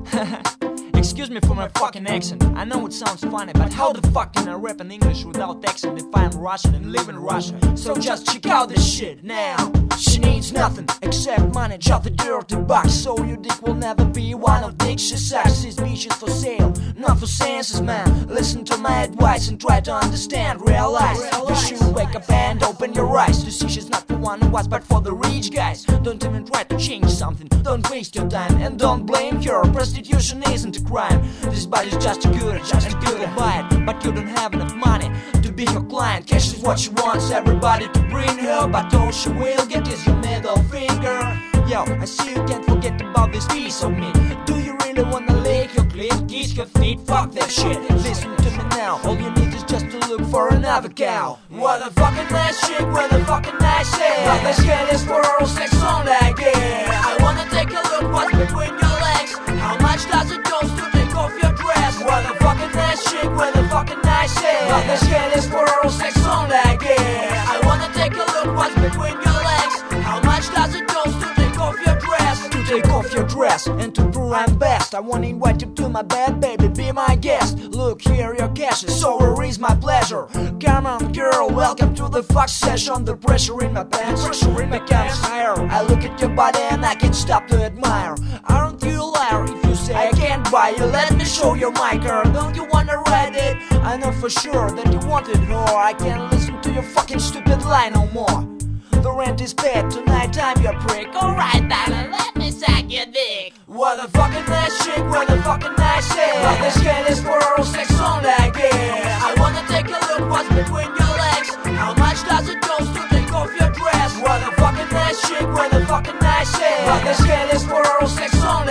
Excuse me for my fucking accent. I know it sounds funny, but how the fuck can I rap in English without accent if I'm Russian and live in Russia? So just check out this shit now. She needs nothing except money, just a dirty bucks. So your dick will never be one of dicks. She sucks, these bitches for sale, not for senses, man. Listen to my advice and try to understand, realize. You should wake up and open your eyes to see she's not the one who was, but for the rich guys. Don't even try to change something, don't waste your time, and don't blame her. Prostitution isn't a crime. This body's just good to buy it, but you don't have enough money to be her client. Cash is what she wants everybody to bring her, but all she will get is your middle finger. Yo, I see you can't forget about this piece of me. Do you really wanna lick your clit, kiss her feet? Fuck that shit, listen to me now. All you need is just to look for another cow. What a fucking nice chick with a fucking nice head. But this head is for oral sex only again. I wanna take a look what's between your legs. How much does it cost to take off your dress? What a fucking nice chick with a fucking nice head. But this head is for oral sex only again. I wanna take a look what's between your legs. How much does it cost to take off your dress? To take off your dress and to prove I'm best, I wanna invite you to my bed, baby, be my guest. Look here, your cash is so where is my pleasure. Come on, girl, welcome to the fuck session. The pressure in my pants, becomes higher. I look at your body and I can't stop to admire. Aren't you a liar if you say I can't buy you? Let me show you my car, don't you wanna ride it? I know for sure that you wanted her. I can't listen to your fucking stupid lie no more. The rent is paid, tonight I'm your prick. Alright, darling, let me suck your dick. What a fucking nice chick with a fucking nice head. But this head is for oral sex only again. I wanna take a look what's between your legs. How much does it cost to take off your dress? What a fucking nice chick with a fucking nice head. But this head is for oral sex only